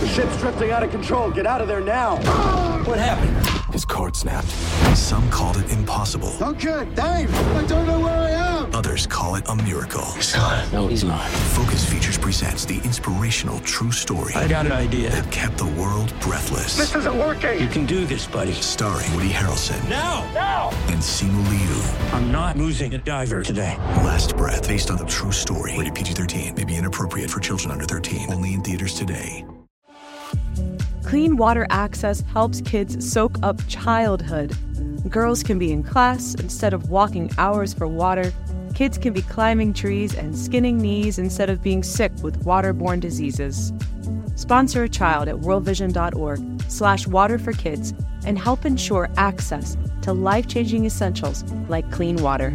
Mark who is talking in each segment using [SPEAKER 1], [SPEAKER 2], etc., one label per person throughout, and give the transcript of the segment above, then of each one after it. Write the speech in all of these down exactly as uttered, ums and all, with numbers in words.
[SPEAKER 1] The ship's drifting out of control. Get out of there now.
[SPEAKER 2] What happened?
[SPEAKER 3] His cord snapped. Some called it impossible.
[SPEAKER 1] Okay, Dave, I don't know where I am.
[SPEAKER 3] Others call it a miracle.
[SPEAKER 2] He's not. No, he's not.
[SPEAKER 3] Focus Features presents the inspirational true story
[SPEAKER 2] I got an idea
[SPEAKER 3] that kept the world breathless.
[SPEAKER 1] This isn't working.
[SPEAKER 2] You can do this, buddy.
[SPEAKER 3] Starring Woody Harrelson.
[SPEAKER 2] Now! Now!
[SPEAKER 3] And Simu Liu.
[SPEAKER 2] I'm not losing a diver today.
[SPEAKER 3] Last Breath, based on the true story. Rated P G thirteen. May be inappropriate for children under thirteen. Only in theaters today.
[SPEAKER 4] Clean Water Access helps kids soak up childhood. Girls can be in class instead of walking hours for water. Kids can be climbing trees and skinning knees instead of being sick with waterborne diseases. Sponsor a child at worldvision.org slash water for kids and help ensure access to life-changing essentials like clean water.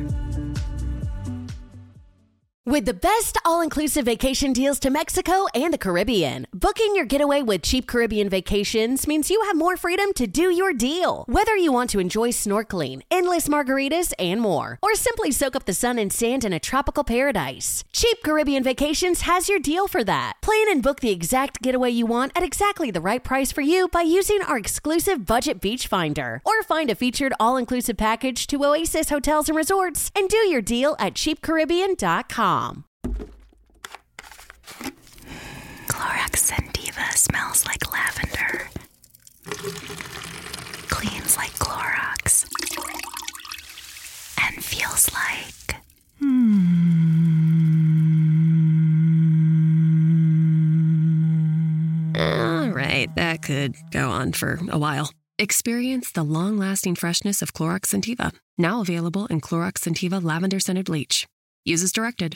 [SPEAKER 5] With the best all-inclusive vacation deals to Mexico and the Caribbean, booking your getaway with Cheap Caribbean Vacations means you have more freedom to do your deal. Whether you want to enjoy snorkeling, endless margaritas, and more, or simply soak up the sun and sand in a tropical paradise, Cheap Caribbean Vacations has your deal for that. Plan and book the exact getaway you want at exactly the right price for you by using our exclusive Budget Beach Finder. Or find a featured all-inclusive package to Oasis Hotels and Resorts and do your deal at cheap caribbean dot com.
[SPEAKER 6] Clorox Sentiva smells like lavender. Cleans like Clorox. And feels like...
[SPEAKER 7] Hmm. All right, that could go on for a while. Experience the long-lasting freshness of Clorox Sentiva. Now available in Clorox Sentiva Lavender Scented Bleach. Use as directed.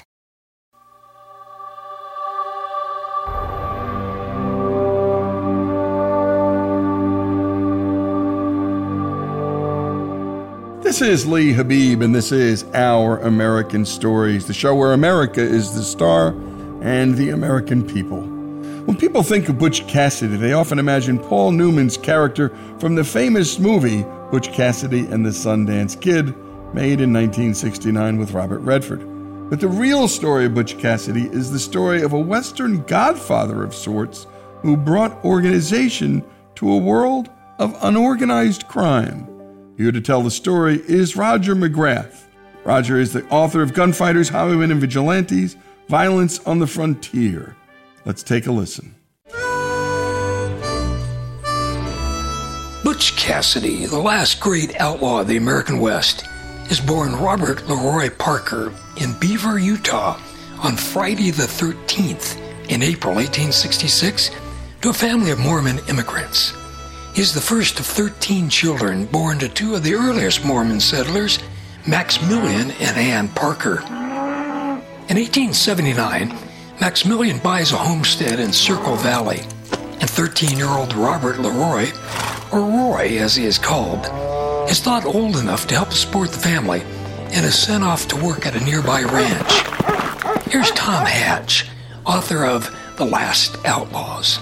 [SPEAKER 8] This is Lee Habib, and this is Our American Stories, the show where America is the star and the American people. When people think of Butch Cassidy, they often imagine Paul Newman's character from the famous movie Butch Cassidy and the Sundance Kid, made in nineteen sixty-nine with Robert Redford. But the real story of Butch Cassidy is the story of a Western godfather of sorts who brought organization to a world of unorganized crime. Here to tell the story is Roger McGrath. Roger is the author of Gunfighters, Highwaymen, and Vigilantes, Violence on the Frontier. Let's take a listen.
[SPEAKER 9] Butch Cassidy, the last great outlaw of the American West, is born Robert Leroy Parker in Beaver, Utah, on Friday the thirteenth in April eighteen sixty-six to a family of Mormon immigrants. He is the first of thirteen children born to two of the earliest Mormon settlers, Maximilian and Ann Parker. In eighteen seventy-nine, Maximilian buys a homestead in Circle Valley, and thirteen-year-old Robert Leroy, or Roy as he is called, is thought old enough to help support the family and is sent off to work at a nearby ranch. Here's Tom Hatch, author of The Last Outlaws.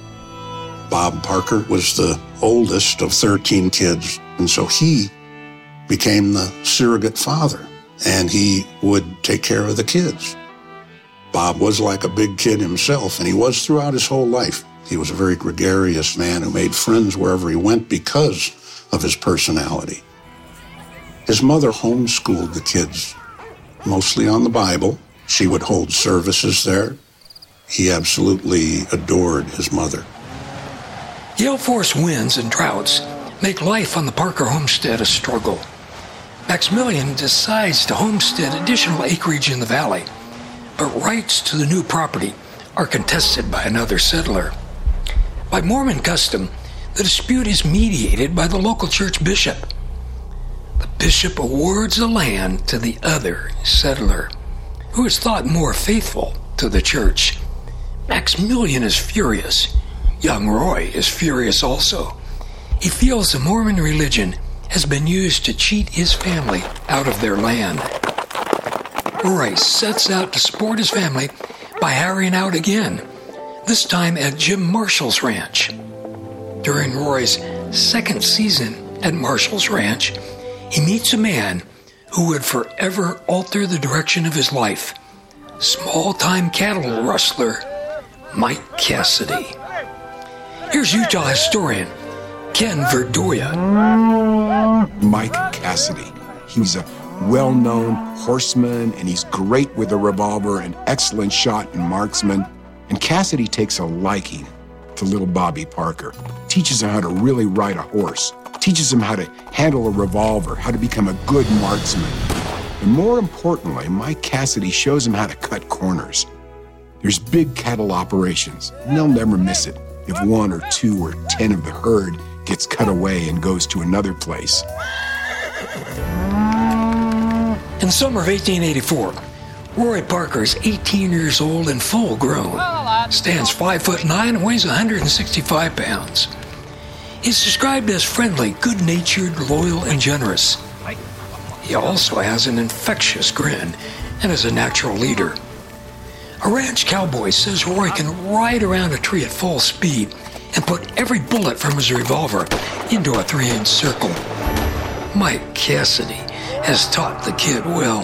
[SPEAKER 10] Bob Parker was the oldest of thirteen kids, and so he became the surrogate father, and he would take care of the kids. Bob was like a big kid himself, and he was throughout his whole life. He was a very gregarious man who made friends wherever he went because of his personality. His mother homeschooled the kids, mostly on the Bible. She would hold services there. He absolutely adored his mother.
[SPEAKER 9] Gale force winds and droughts make life on the Parker homestead a struggle. Maximilian decides to homestead additional acreage in the valley, but rights to the new property are contested by another settler. By Mormon custom, the dispute is mediated by the local church bishop. The bishop awards the land to the other settler, who is thought more faithful to the church. Maximilian is furious. Young Roy is furious also. He feels the Mormon religion has been used to cheat his family out of their land. Roy sets out to support his family by harrying out again, this time at Jim Marshall's ranch. During Roy's second season at Marshall's ranch, he meets a man who would forever alter the direction of his life, small-time cattle rustler Mike Cassidy. Here's Utah historian Ken Verdoya.
[SPEAKER 11] Mike Cassidy. He's a well-known horseman, and he's great with a revolver, an excellent shot and marksman. And Cassidy takes a liking to little Bobby Parker, teaches him how to really ride a horse, teaches him how to handle a revolver, how to become a good marksman. And more importantly, Mike Cassidy shows him how to cut corners. There's big cattle operations, and they'll never miss it if one or two or ten of the herd gets cut away and goes to another place.
[SPEAKER 9] In the summer of eighteen eighty-four, Roy Parker is eighteen years old and full grown, stands five foot nine and weighs one hundred sixty-five pounds. He's described as friendly, good-natured, loyal, and generous. He also has an infectious grin and is a natural leader. A ranch cowboy says Roy can ride around a tree at full speed and put every bullet from his revolver into a three-inch circle. Mike Cassidy has taught the kid well.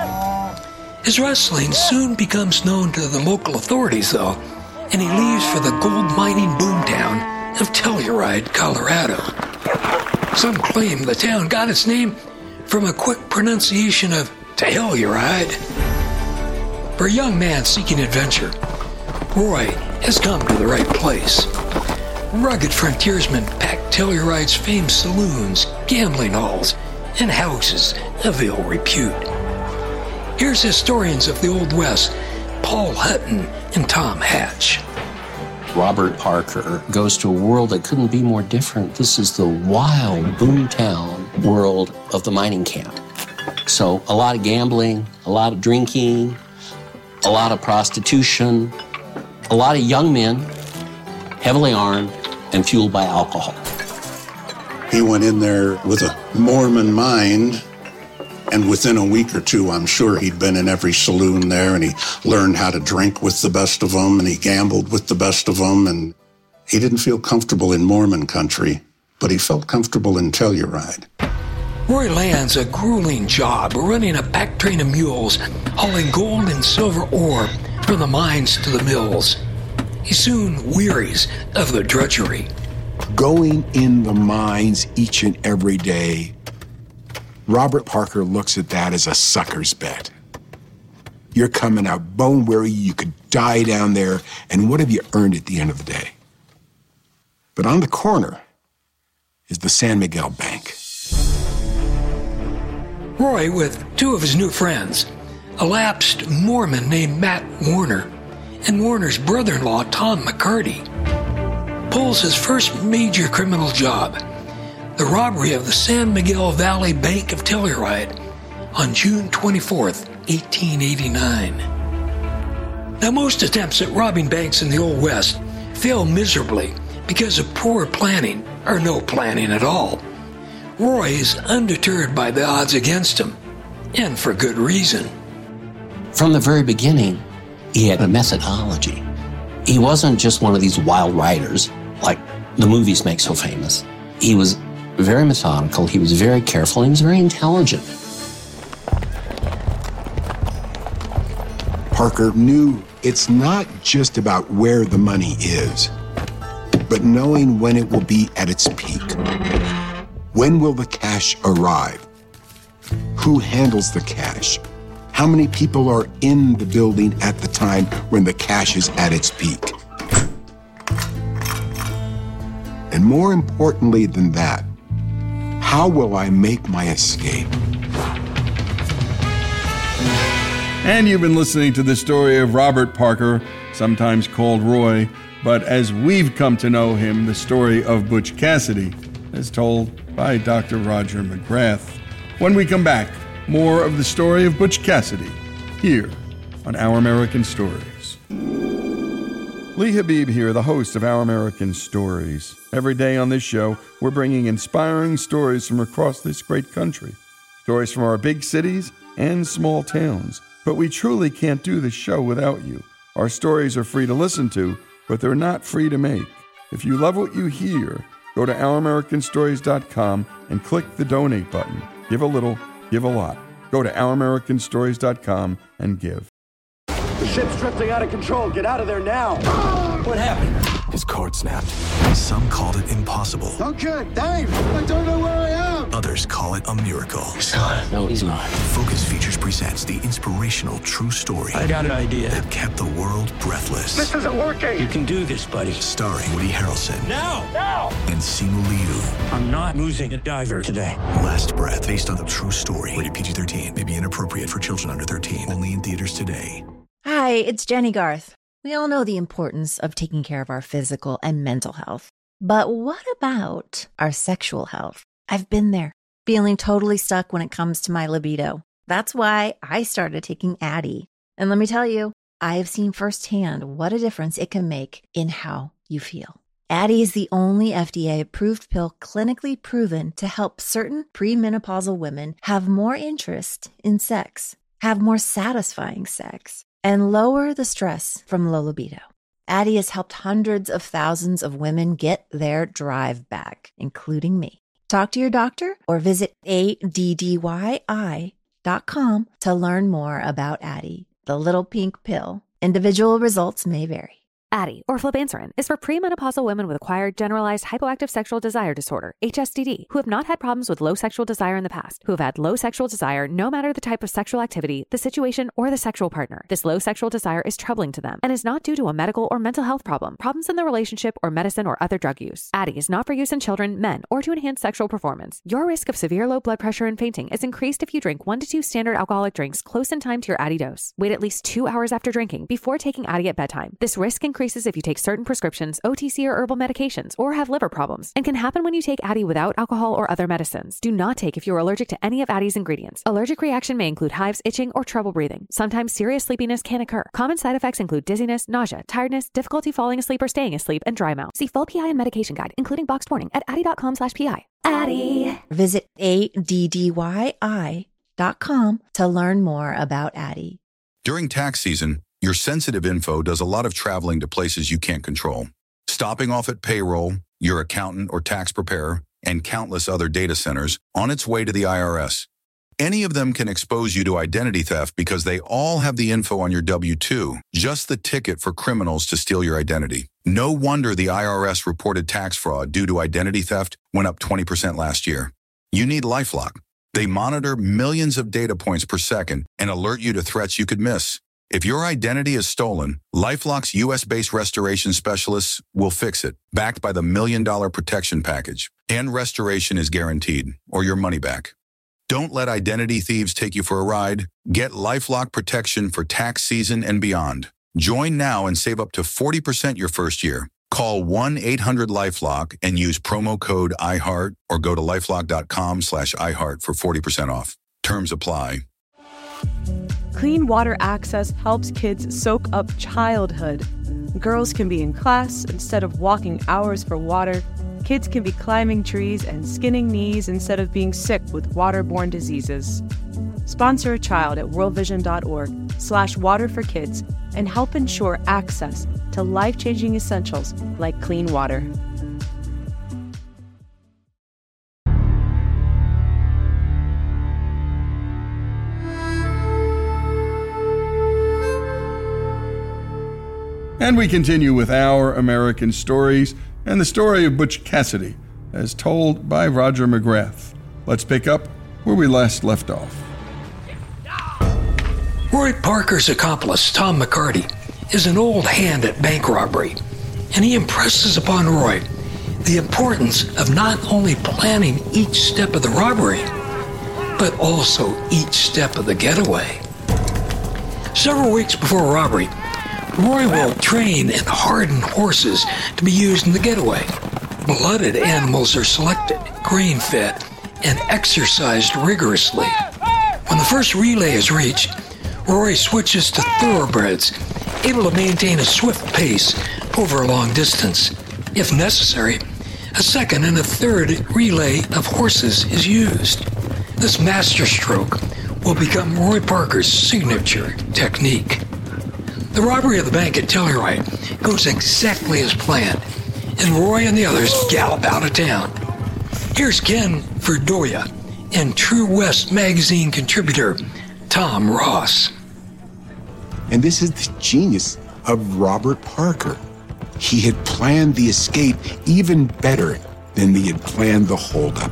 [SPEAKER 9] His wrestling soon becomes known to the local authorities, though, and he leaves for the gold mining boomtown of Telluride, Colorado. Some claim the town got its name from a quick pronunciation of Telluride. For a young man seeking adventure, Roy has come to the right place. Rugged frontiersmen pack Telluride's famed saloons, gambling halls, and houses of ill repute. Here's historians of the Old West, Paul Hutton and Tom Hatch.
[SPEAKER 12] Robert Parker goes to a world that couldn't be more different. This is the wild boomtown world of the mining camp. So a lot of gambling, a lot of drinking, a lot of prostitution, a lot of young men, heavily armed and fueled by alcohol.
[SPEAKER 10] He went in there with a Mormon mind, and within a week or two, I'm sure he'd been in every saloon there, and he learned how to drink with the best of them, and he gambled with the best of them, and he didn't feel comfortable in Mormon country, but he felt comfortable in Telluride.
[SPEAKER 9] Roy lands a grueling job running a pack train of mules, hauling gold and silver ore from the mines to the mills. He soon wearies of the drudgery.
[SPEAKER 11] Going in the mines each and every day, Robert Parker looks at that as a sucker's bet. You're coming out bone weary, you could die down there, and what have you earned at the end of the day? But on the corner is the San Miguel Bank.
[SPEAKER 9] Roy, with two of his new friends, a lapsed Mormon named Matt Warner, and Warner's brother-in-law, Tom McCarty, pulls his first major criminal job, the robbery of the San Miguel Valley Bank of Telluride on June twenty-fourth, eighteen eighty-nine. Now, most attempts at robbing banks in the Old West fail miserably because of poor planning or no planning at all. Roy is undeterred by the odds against him, and for good reason.
[SPEAKER 12] From the very beginning, he had a methodology. He wasn't just one of these wild riders like the movies make so famous. He was very methodical, he was very careful, and he was very intelligent.
[SPEAKER 11] Parker knew it's not just about where the money is, but knowing when it will be at its peak. When will the cash arrive? Who handles the cash? How many people are in the building at the time when the cash is at its peak? And more importantly than that, how will I make my escape?
[SPEAKER 8] And you've been listening to the story of Robert Parker, sometimes called Roy, but as we've come to know him, the story of Butch Cassidy, as told by Doctor Roger McGrath. When we come back, more of the story of Butch Cassidy, here on Our American Stories. Lee Habib here, the host of Our American Stories. Every day on this show, we're bringing inspiring stories from across this great country. Stories from our big cities and small towns. But we truly can't do this show without you. Our stories are free to listen to, but they're not free to make. If you love what you hear, go to our american stories dot com and click the donate button. Give a little, give a lot. Go to our american stories dot com and give.
[SPEAKER 1] The ship's drifting out of control. Get out of there now.
[SPEAKER 2] What happened?
[SPEAKER 3] His cord snapped. Some called it impossible.
[SPEAKER 1] Okay, Dave, I don't know where I am.
[SPEAKER 3] Others call it a miracle.
[SPEAKER 2] He's not. No, he's not.
[SPEAKER 3] Focus Features presents the inspirational true story
[SPEAKER 2] I got an idea.
[SPEAKER 3] that kept the world breathless.
[SPEAKER 1] This isn't working.
[SPEAKER 2] You can do this, buddy.
[SPEAKER 3] Starring Woody Harrelson.
[SPEAKER 2] Now! Now!
[SPEAKER 3] And Simu Liu.
[SPEAKER 2] I'm not losing a diver today.
[SPEAKER 3] Last Breath, based on the true story. Rated P G thirteen. May be inappropriate for children under thirteen. Only in theaters today.
[SPEAKER 13] Hi, it's Jenny Garth. We all know the importance of taking care of our physical and mental health. But what about our sexual health? I've been there, feeling totally stuck when it comes to my libido. That's why I started taking Addyi. And let me tell you, I have seen firsthand what a difference it can make in how you feel. Addyi is the only F D A-approved pill clinically proven to help certain premenopausal women have more interest in sex, have more satisfying sex, and lower the stress from low libido. Addyi has helped hundreds of thousands of women get their drive back, including me. Talk to your doctor or visit A D D Y I dot com to learn more about Addyi, the little pink pill. Individual results may vary.
[SPEAKER 14] Addyi, or flibanserin, is for premenopausal women with acquired generalized hypoactive sexual desire disorder, H S D D, who have not had problems with low sexual desire in the past, who have had low sexual desire no matter the type of sexual activity, the situation, or the sexual partner. This low sexual desire is troubling to them and is not due to a medical or mental health problem, problems in the relationship, or medicine or other drug use. Addyi is not for use in children, men, or to enhance sexual performance. Your risk of severe low blood pressure and fainting is increased if you drink one to two standard alcoholic drinks close in time to your Addyi dose. Wait at least two hours after drinking before taking Addyi at bedtime. This risk increases if you take certain prescriptions, O T C or herbal medications, or have liver problems, and can happen when you take Addyi without alcohol or other medicines. Do not take if you are allergic to any of Addyi's ingredients. Allergic reaction may include hives, itching, or trouble breathing. Sometimes serious sleepiness can occur. Common side effects include dizziness, nausea, tiredness, difficulty falling asleep or staying asleep, and dry mouth. See full P I and medication guide, including boxed warning, at addyi dot com slash P I. Addyi.
[SPEAKER 13] Visit A D D Y I dot com to learn more about Addyi.
[SPEAKER 15] During tax season, your sensitive info does a lot of traveling to places you can't control. Stopping off at payroll, your accountant or tax preparer, and countless other data centers on its way to the I R S. Any of them can expose you to identity theft because they all have the info on your W two, just the ticket for criminals to steal your identity. No wonder the I R S reported tax fraud due to identity theft went up twenty percent last year. You need LifeLock. They monitor millions of data points per second and alert you to threats you could miss. If your identity is stolen, LifeLock's U S-based restoration specialists will fix it, backed by the Million Dollar Protection Package. And restoration is guaranteed, or your money back. Don't let identity thieves take you for a ride. Get LifeLock protection for tax season and beyond. Join now and save up to forty percent your first year. Call one eight hundred LifeLock and use promo code iHeart or go to lifelock dot com slash iHeart for forty percent off. Terms apply.
[SPEAKER 4] Clean Water Access helps kids soak up childhood. Girls can be in class instead of walking hours for water. Kids can be climbing trees and skinning knees instead of being sick with waterborne diseases. Sponsor a child at worldvision.org slash water for kids and help ensure access to life-changing essentials like clean water.
[SPEAKER 8] And we continue with Our American Stories and the story of Butch Cassidy, as told by Roger McGrath. Let's pick up where we last left off.
[SPEAKER 9] Roy Parker's accomplice, Tom McCarty, is an old hand at bank robbery, and he impresses upon Roy the importance of not only planning each step of the robbery, but also each step of the getaway. Several weeks before robbery, Roy will train and harden horses to be used in the getaway. Blooded animals are selected, grain-fed, and exercised rigorously. When the first relay is reached, Roy switches to thoroughbreds, able to maintain a swift pace over a long distance. If necessary, a second and a third relay of horses is used. This masterstroke will become Roy Parker's signature technique. The robbery of the bank at Telluride goes exactly as planned, and Roy and the others gallop out of town. Here's Ken Verdoya and True West magazine contributor Tom Ross.
[SPEAKER 11] And this is the genius of Robert Parker. He had planned the escape even better than he had planned the holdup.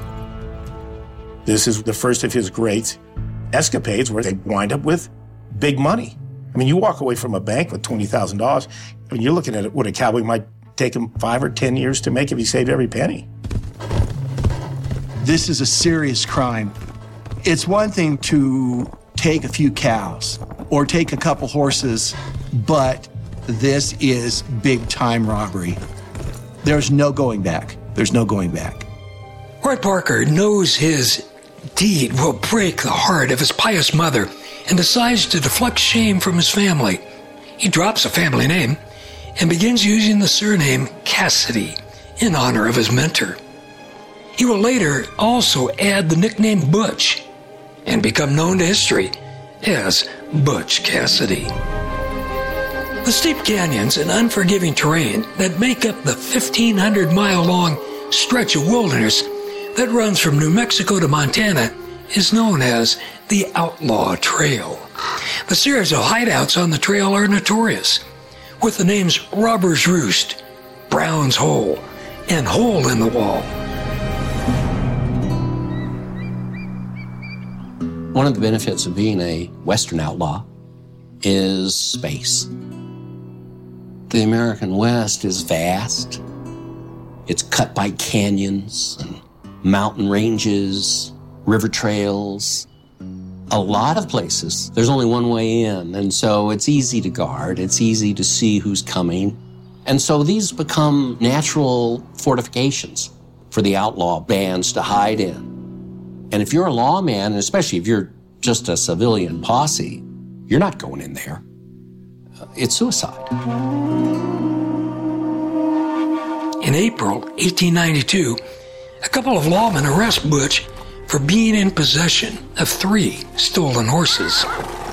[SPEAKER 16] This is the first of his great escapades where they wind up with big money. I mean, you walk away from a bank with twenty thousand dollars, I mean, you're looking at it, what a cowboy might take him five or ten years to make if he saved every penny.
[SPEAKER 17] This is a serious crime. It's one thing to take a few cows or take a couple horses, but this is big time robbery. There's no going back. There's no going back.
[SPEAKER 9] Roy Parker knows his deed will break the heart of his pious mother and decides to deflect shame from his family. He drops a family name and begins using the surname Cassidy in honor of his mentor. He will later also add the nickname Butch and become known to history as Butch Cassidy. The steep canyons and unforgiving terrain that make up the fifteen hundred mile long stretch of wilderness that runs from New Mexico to Montana is known as the Outlaw Trail. The series of hideouts on the trail are notorious, with the names Robber's Roost, Brown's Hole, and Hole in the Wall.
[SPEAKER 12] One of the benefits of being a Western outlaw is space. The American West is vast. It's cut by canyons and mountain ranges, river trails. A lot of places, there's only one way in, and so it's easy to guard. It's easy to see who's coming. And so these become natural fortifications for the outlaw bands to hide in. And if you're a lawman, and especially if you're just a civilian posse, you're not going in there. It's suicide.
[SPEAKER 9] In April eighteen ninety-two, a couple of lawmen arrest Butch for being in possession of three stolen horses.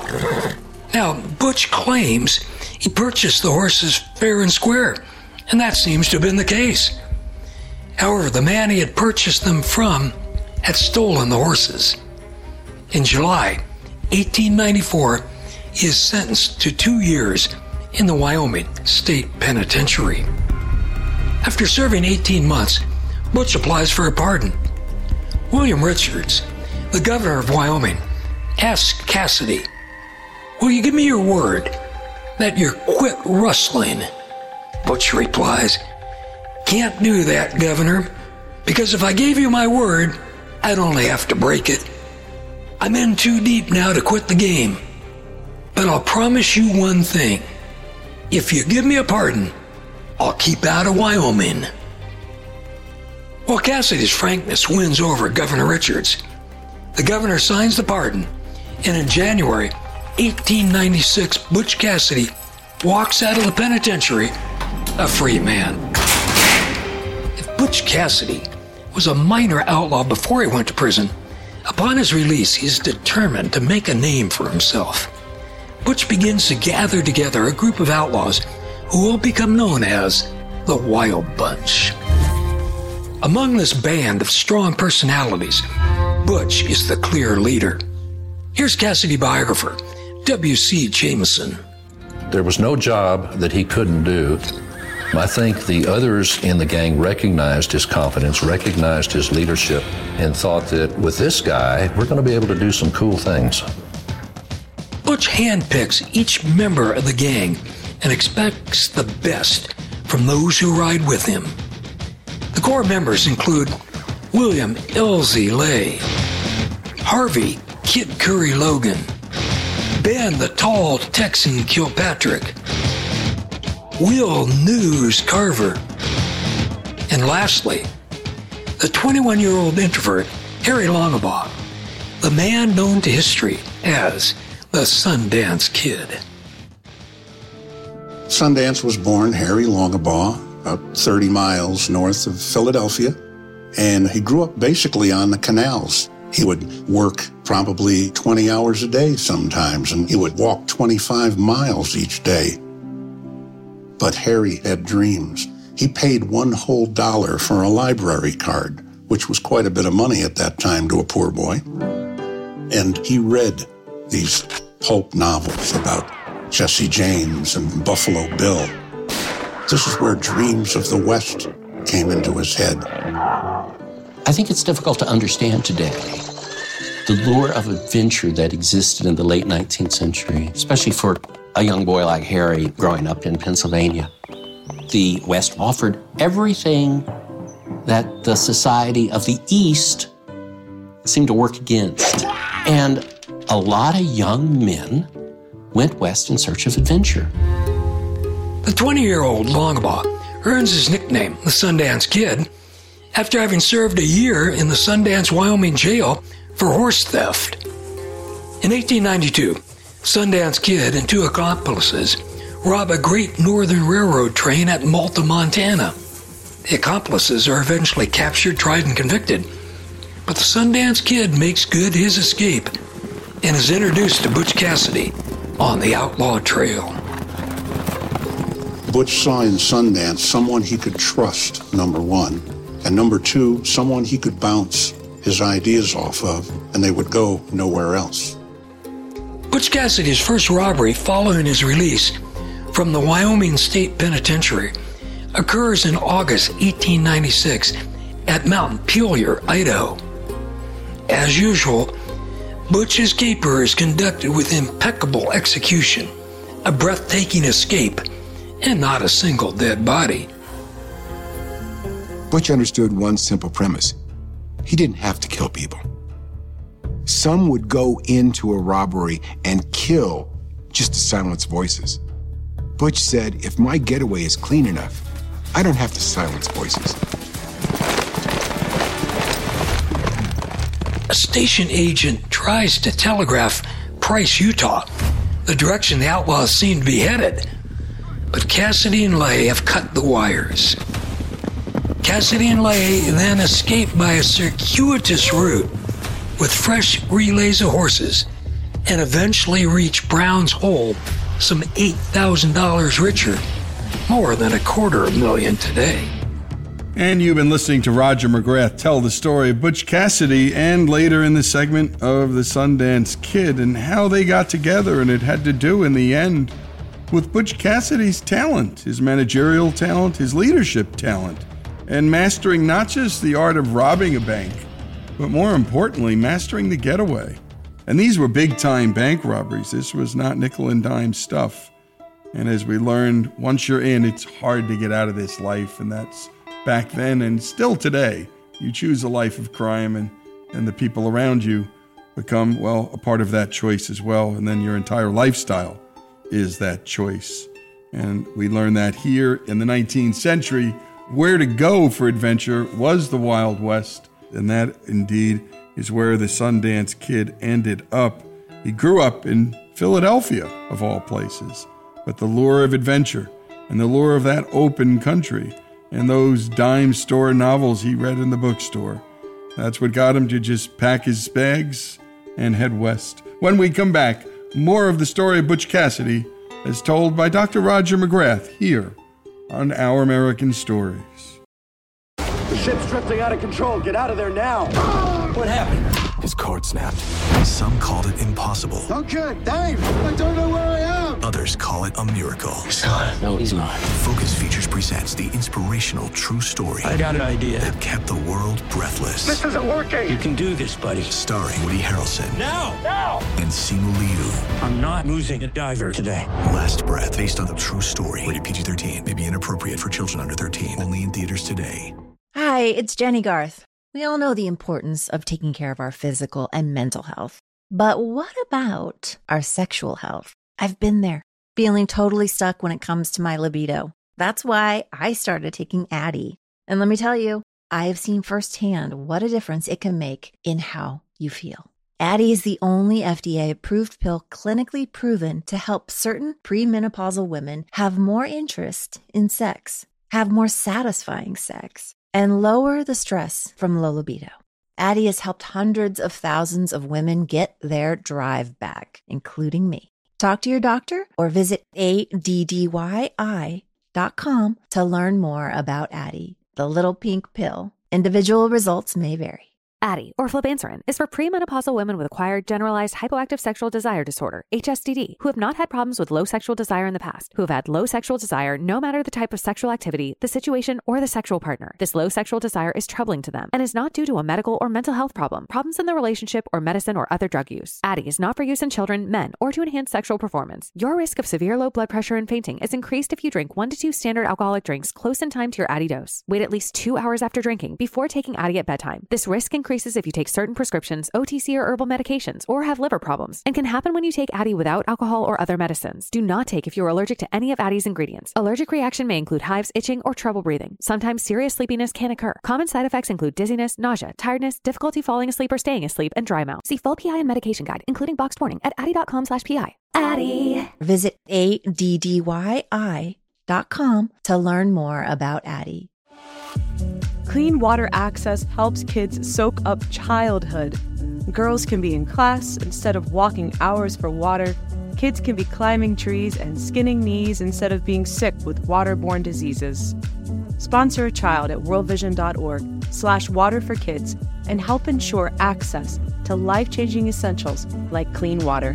[SPEAKER 9] Now, Butch claims he purchased the horses fair and square, and that seems to have been the case. However, the man he had purchased them from had stolen the horses. In July eighteen ninety-four, he is sentenced to two years in the Wyoming State Penitentiary. After serving eighteen months, Butch applies for a pardon. William Richards, the governor of Wyoming, asks Cassidy, "Will you give me your word that you'll quit rustling?" Butch replies, "Can't do that, Governor, because if I gave you my word, I'd only have to break it. I'm in too deep now to quit the game. But I'll promise you one thing. If you give me a pardon, I'll keep out of Wyoming." Well, Cassidy's frankness wins over Governor Richards. The governor signs the pardon, and in January eighteen ninety-six, Butch Cassidy walks out of the penitentiary a free man. If Butch Cassidy was a minor outlaw before he went to prison, upon his release, he is determined to make a name for himself. Butch begins to gather together a group of outlaws who will become known as the Wild Bunch. Among this band of strong personalities, Butch is the clear leader. Here's Cassidy biographer W C Jameson.
[SPEAKER 18] There was no job that he couldn't do. I think the others in the gang recognized his confidence, recognized his leadership, and thought that with this guy, we're going to be able to do some cool things.
[SPEAKER 9] Butch handpicks each member of the gang and expects the best from those who ride with him. The core members include William Elsie Lay, Harvey Kid Curry Logan, Ben the Tall Texan Kilpatrick, Will News Carver, and lastly, the twenty-one-year-old introvert Harry Longabaugh, the man known to history as the Sundance Kid.
[SPEAKER 10] Sundance was born Harry Longabaugh, about thirty miles north of Philadelphia, and he grew up basically on the canals. He would work probably twenty hours a day sometimes, and he would walk twenty-five miles each day. But Harry had dreams. He paid one whole dollar for a library card, which was quite a bit of money at that time to a poor boy. And he read these pulp novels about Jesse James and Buffalo Bill. This is where dreams of the West came into his head.
[SPEAKER 12] I think it's difficult to understand today the lure of adventure that existed in the late nineteenth century, especially for a young boy like Harry growing up in Pennsylvania. The West offered everything that the society of the East seemed to work against. And a lot of young men went west in search of adventure.
[SPEAKER 9] The twenty-year-old Longbaugh earns his nickname, the Sundance Kid, after having served a year in the Sundance, Wyoming jail for horse theft. In eighteen ninety-two, Sundance Kid and two accomplices rob a Great Northern Railroad train at Malta, Montana. The accomplices are eventually captured, tried, and convicted, but the Sundance Kid makes good his escape and is introduced to Butch Cassidy on the outlaw trail.
[SPEAKER 10] Butch saw in Sundance someone he could trust, number one, and number two, someone he could bounce his ideas off of, and they would go nowhere else.
[SPEAKER 9] Butch Cassidy's first robbery following his release from the Wyoming State Penitentiary occurs in August eighteen ninety-six at Mount Pelier, Idaho. As usual, Butch's caper is conducted with impeccable execution, a breathtaking escape, and not a single dead body.
[SPEAKER 11] Butch understood one simple premise. He didn't have to kill people. Some would go into a robbery and kill just to silence voices. Butch said, if my getaway is clean enough, I don't have to silence voices.
[SPEAKER 9] A station agent tries to telegraph Price, Utah, the direction the outlaws seem to be headed, but Cassidy and Lay have cut the wires. Cassidy and Lay then escape by a circuitous route with fresh relays of horses and eventually reach Brown's Hole, some eight thousand dollars richer, more than a quarter of a million today.
[SPEAKER 8] And you've been listening to Roger McGrath tell the story of Butch Cassidy and later in the segment of the Sundance Kid and how they got together, and it had to do in the end with Butch Cassidy's talent, his managerial talent, his leadership talent, and mastering not just the art of robbing a bank, but more importantly, mastering the getaway. And these were big-time bank robberies. This was not nickel and dime stuff. And as we learned, once you're in, it's hard to get out of this life, and that's back then and still today. You choose a life of crime, and, and the people around you become, well, a part of that choice as well, and then your entire lifestyle is that choice. And we learned that here in the nineteenth century, where to go for adventure was the Wild West, and that indeed is where the Sundance Kid ended up. He grew up in Philadelphia, of all places, but the lure of adventure and the lure of that open country and those dime store novels he read in the bookstore, that's what got him to just pack his bags and head west. When we come back, more of the story of Butch Cassidy as told by Doctor Roger McGrath here on Our American Stories.
[SPEAKER 1] The ship's drifting out of control. Get out of there now.
[SPEAKER 3] What happened? His cord snapped. Some called it impossible.
[SPEAKER 1] Okay, Dave, I don't know where I am.
[SPEAKER 3] Others call it a miracle.
[SPEAKER 2] He's not. No, he's not.
[SPEAKER 3] Focus Features presents the inspirational true story.
[SPEAKER 2] I got an idea.
[SPEAKER 3] That kept the world breathless.
[SPEAKER 1] This isn't working.
[SPEAKER 2] You can do this, buddy.
[SPEAKER 3] Starring Woody Harrelson.
[SPEAKER 2] Now! Now!
[SPEAKER 3] And Simu Liu.
[SPEAKER 2] I'm not losing a diver today.
[SPEAKER 3] Last Breath, based on a true story. Rated P G thirteen. May be inappropriate for children under thirteen. Only in theaters today.
[SPEAKER 13] Hi, it's Jenny Garth. We all know the importance of taking care of our physical and mental health. But what about our sexual health? I've been there, feeling totally stuck when it comes to my libido. That's why I started taking Addyi. And let me tell you, I have seen firsthand what a difference it can make in how you feel. Addyi is the only F D A-approved pill clinically proven to help certain premenopausal women have more interest in sex, have more satisfying sex, and lower the stress from low libido. Addyi has helped hundreds of thousands of women get their drive back, including me. Talk to your doctor or visit A D D Y I dot com to learn more about Addyi, the little pink pill. Individual results may vary.
[SPEAKER 14] Addyi, or flibanserin, is for premenopausal women with acquired generalized hypoactive sexual desire disorder, H S D D, who have not had problems with low sexual desire in the past, who have had low sexual desire no matter the type of sexual activity, the situation, or the sexual partner. This low sexual desire is troubling to them and is not due to a medical or mental health problem, problems in the relationship, or medicine or other drug use. Addyi is not for use in children, men, or to enhance sexual performance. Your risk of severe low blood pressure and fainting is increased if you drink one to two standard alcoholic drinks close in time to your Addyi dose. Wait at least two hours after drinking before taking Addyi at bedtime. This risk increases if you take certain prescriptions, O T C or herbal medications, or have liver problems, and can happen when you take Addyi without alcohol or other medicines. Do not take if you are allergic to any of Addyi's ingredients. Allergic reaction may include hives, itching, or trouble breathing. Sometimes serious sleepiness can occur. Common side effects include dizziness, nausea, tiredness, difficulty falling asleep or staying asleep, and dry mouth. See full P I and medication guide, including boxed warning, at addyi.com slash PI.
[SPEAKER 13] Addyi. Visit A D D Y I dot com to learn more about Addyi.
[SPEAKER 4] Clean water access helps kids soak up childhood. Girls can be in class instead of walking hours for water. Kids can be climbing trees and skinning knees instead of being sick with waterborne diseases. Sponsor a child at worldvision.org slash water for kids and help ensure access to life-changing essentials like clean water.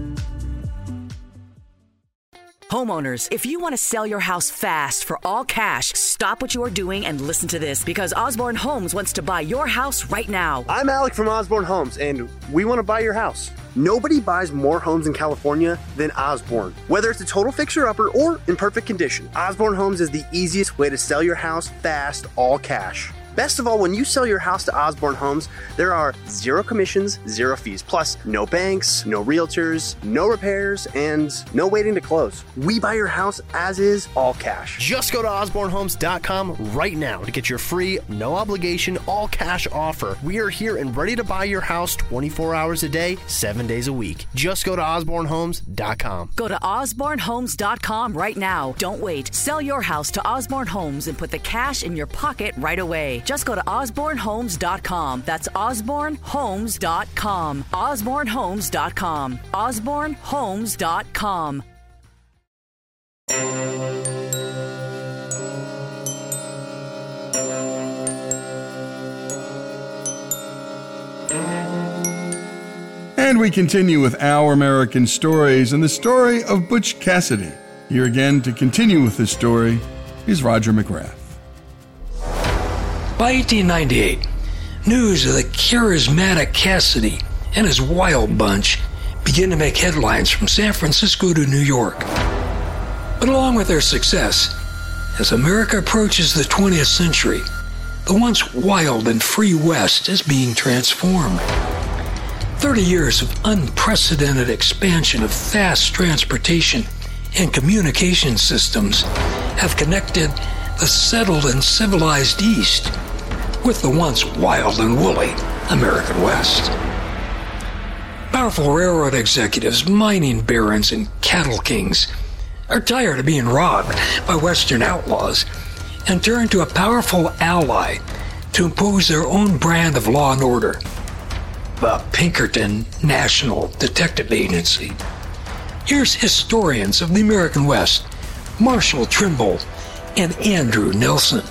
[SPEAKER 19] Homeowners, if you want to sell your house fast for all cash, stop what you are doing and listen to this, because Osborne Homes wants to buy your house right now.
[SPEAKER 20] I'm Alec from Osborne Homes, and we want to buy your house. Nobody buys more homes in California than Osborne. Whether it's a total fixer-upper or in perfect condition, Osborne Homes is the easiest way to sell your house fast, all cash. Best of all, when you sell your house to Osborne Homes, there are zero commissions, zero fees, plus no banks, no realtors, no repairs, and no waiting to close. We buy your house as is, all cash.
[SPEAKER 21] Just go to osborne homes dot com right now to get your free, no obligation, all cash offer. We are here and ready to buy your house twenty-four hours a day, seven days a week. Just go to osborne homes dot com.
[SPEAKER 19] Go to osborne homes dot com right now. Don't wait. Sell your house to Osborne Homes and put the cash in your pocket right away. Just go to osborne homes dot com. That's osborne homes dot com. osborne homes dot com. osborne homes dot com.
[SPEAKER 8] And we continue with Our American Stories and the story of Butch Cassidy. Here again to continue with this story is Roger McGrath.
[SPEAKER 9] By eighteen ninety-eight, news of the charismatic Cassidy and his wild bunch began to make headlines from San Francisco to New York. But along with their success, as America approaches the twentieth century, the once wild and free West is being transformed. Thirty years of unprecedented expansion of fast transportation and communication systems have connected the settled and civilized East with the once wild and woolly American West. Powerful railroad executives, mining barons, and cattle kings are tired of being robbed by Western outlaws and turn to a powerful ally to impose their own brand of law and order, the Pinkerton National Detective Agency. Here's historians of the American West, Marshall Trimble and Andrew Nelson.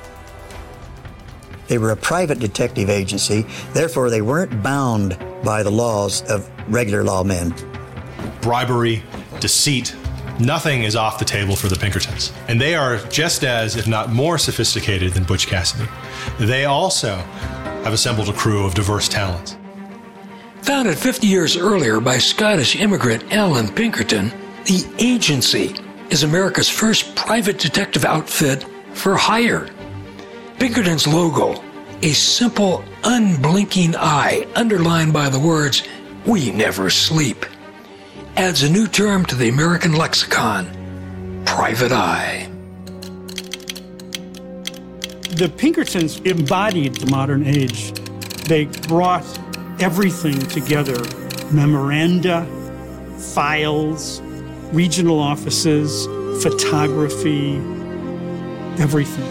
[SPEAKER 22] They were a private detective agency, therefore they weren't bound by the laws of regular lawmen.
[SPEAKER 23] Bribery, deceit, nothing is off the table for the Pinkertons. And they are just as, if not more sophisticated than Butch Cassidy. They also have assembled a crew of diverse talents.
[SPEAKER 9] Founded fifty years earlier by Scottish immigrant Alan Pinkerton, the agency is America's first private detective outfit for hire. Pinkerton's logo, a simple, unblinking eye underlined by the words, "We never sleep," adds a new term to the American lexicon, private eye.
[SPEAKER 24] The Pinkertons embodied the modern age. They brought everything together, memoranda, files, regional offices, photography, everything.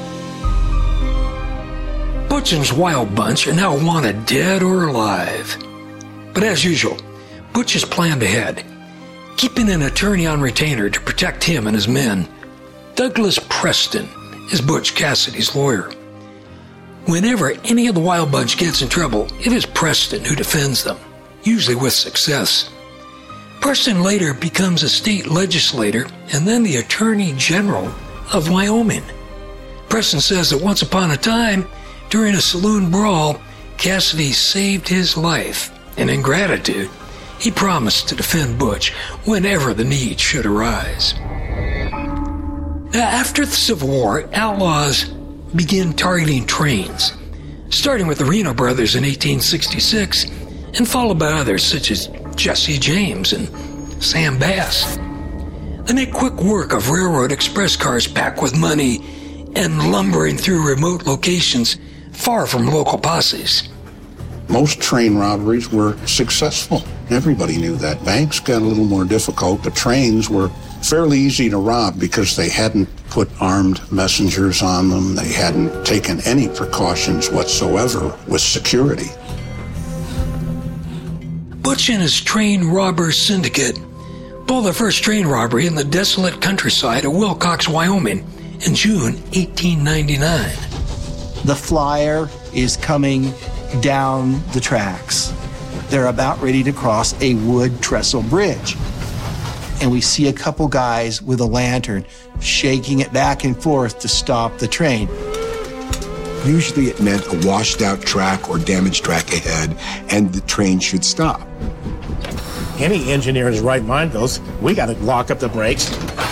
[SPEAKER 9] Butch and his wild bunch are now wanted dead or alive. But as usual, Butch has planned ahead, keeping an attorney on retainer to protect him and his men. Douglas Preston is Butch Cassidy's lawyer. Whenever any of the Wild Bunch gets in trouble, it is Preston who defends them, usually with success. Preston later becomes a state legislator and then the Attorney General of Wyoming. Preston says that once upon a time, during a saloon brawl, Cassidy saved his life, and in gratitude, he promised to defend Butch whenever the need should arise. Now, after the Civil War, outlaws began targeting trains, starting with the Reno brothers in eighteen sixty-six and followed by others such as Jesse James and Sam Bass. They make quick work of railroad express cars packed with money and lumbering through remote locations far from local posses.
[SPEAKER 10] Most train robberies were successful. Everybody knew that. Banks got a little more difficult. The trains were fairly easy to rob because they hadn't put armed messengers on them. They hadn't taken any precautions whatsoever with security.
[SPEAKER 9] Butch and his train robber syndicate pulled their first train robbery in the desolate countryside of Wilcox, Wyoming in June eighteen ninety-nine.
[SPEAKER 17] The flyer is coming down the tracks. They're about ready to cross a wood trestle bridge. And we see a couple guys with a lantern shaking it back and forth to stop the train.
[SPEAKER 11] Usually it meant a washed out track or damaged track ahead, and the train should stop.
[SPEAKER 16] Any engineer in his right mind goes, we got to lock up the brakes.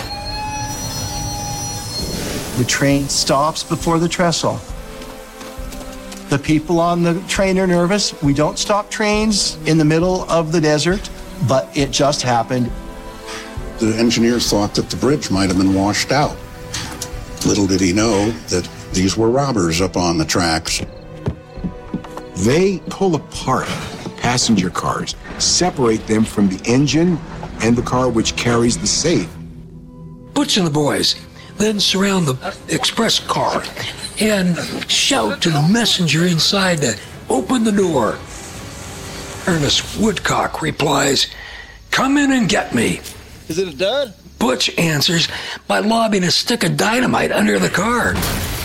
[SPEAKER 17] The train stops before the trestle. The people on the train are nervous. We don't stop trains in the middle of the desert, but it just happened.
[SPEAKER 10] The engineers thought that the bridge might have been washed out. Little did he know that these were robbers up on the tracks.
[SPEAKER 11] They pull apart passenger cars, separate them from the engine and the car which carries the safe.
[SPEAKER 9] Butch and the boys then surround the express car and shout to the messenger inside to open the door. Ernest Woodcock replies, "Come in and get me."
[SPEAKER 5] Is it a dud?
[SPEAKER 9] Butch answers by lobbing a stick of dynamite under the car.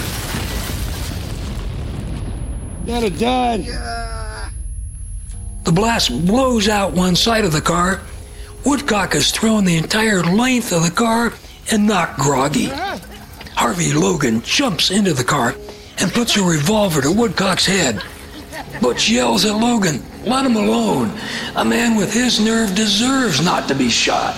[SPEAKER 5] Not a dud.
[SPEAKER 9] The blast blows out one side of the car. Woodcock is thrown the entire length of the car and knocked groggy. Harvey Logan jumps into the car and puts a revolver to Woodcock's head. Butch yells at Logan, "Let him alone. A man with his nerve deserves not to be shot."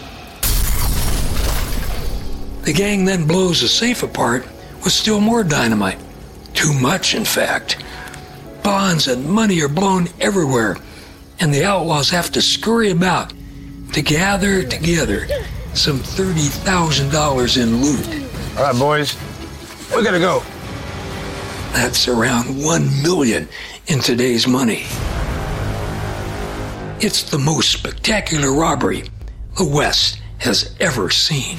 [SPEAKER 9] The gang then blows the safe apart with still more dynamite. Too much, in fact. Bonds and money are blown everywhere, and the outlaws have to scurry about to gather together some thirty thousand dollars in loot.
[SPEAKER 5] All right, boys, we gotta go.
[SPEAKER 9] That's around one million dollars in today's money. It's the most spectacular robbery the West has ever seen.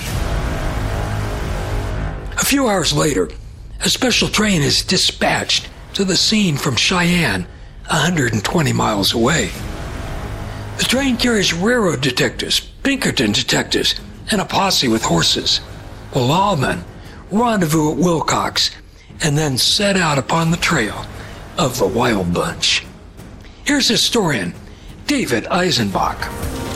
[SPEAKER 9] A few hours later, a special train is dispatched to the scene from Cheyenne, one hundred twenty miles away. The train carries railroad detectives, Pinkerton detectives, and a posse with horses. The lawmen rendezvous at Wilcox and then set out upon the trail of the Wild Bunch. Here's historian David Eisenbach.